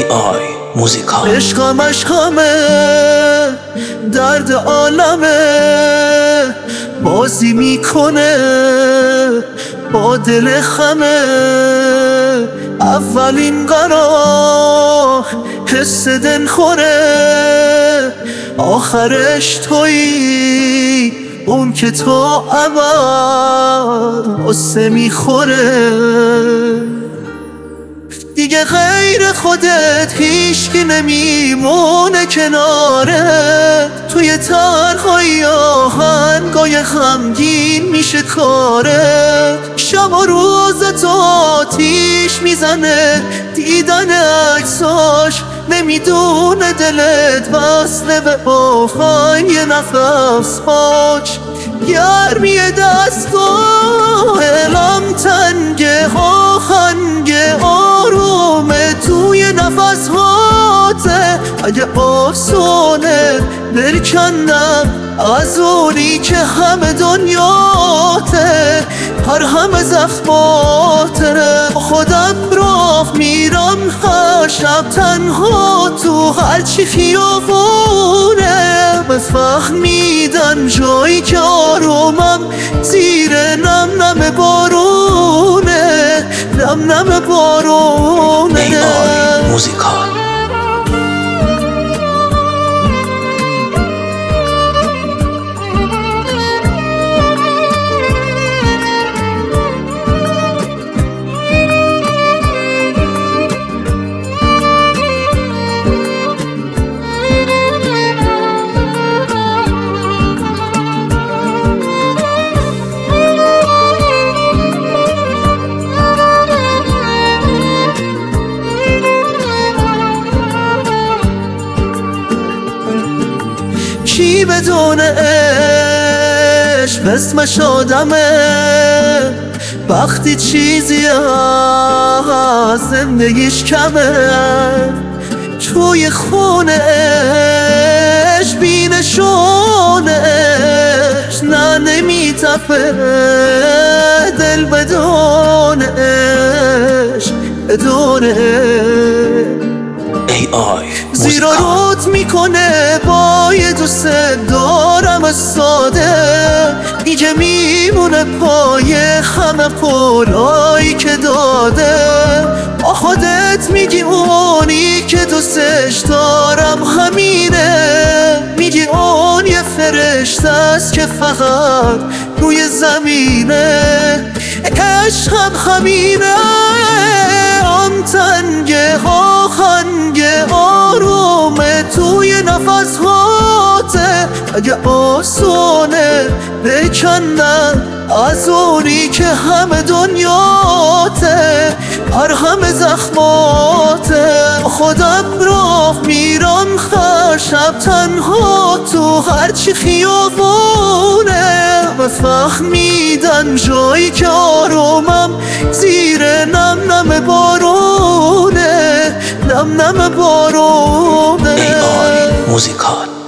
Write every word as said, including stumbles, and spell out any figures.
آی موزیکال. عشقم عشقمه، درد عالمه، بازی میکنه با دل خمه. اولین قرار حس دل خوره، آخرش تویی اون که تو اول قصه میخوره. دیگه غیر خودت هیچکی نمیمونه کنارت، توی تنهایی آهنگای غمگین میشه کارت. شب و روز تو آتیش میزنه دیدن عکساش، نمیدونه دلت وصله به آهنگ یه نفس پاچ. گرمی دستگاهلم تنگه، آهنگ آرومه توی نفس هاته. اگه آسونه برکندم از اونی که همه دنیاته، هر همه زخماته. خودم راه میرم هر شب تنها تو هرچی خیابونه، بفهمیدن جایی که آرومم زیر نم نم بارونه، نم نم بارونه. ای آی موزیکال. کی بدون عشق اسمش آدمه، وقتی چیزی از زندگیش کمه. توی خونهش بی نشونش نه نمیتپه، دل بدونش بدونه. ای آی زیرا رود میکنه با یه دوست دارم ساده، دیگه میمونه پای خم پولایی که داده. با خودت میگی اونی که دوستش دارم همینه، میگی اون یه فرشته است که فقط روی زمینه. عشقم همینه، آن تنگه آهنگ آرومه توی نفس هاته. اگه آسونه بکندن از اونی که همه دنیاته، هر همه زخماته. خودم راه میرم هر شب تنها تو هرچی خیابونه، بفهمیدن جایی که آرومم زیر نم نم بارونه، نم نم بارونه. ای آی موزیکال.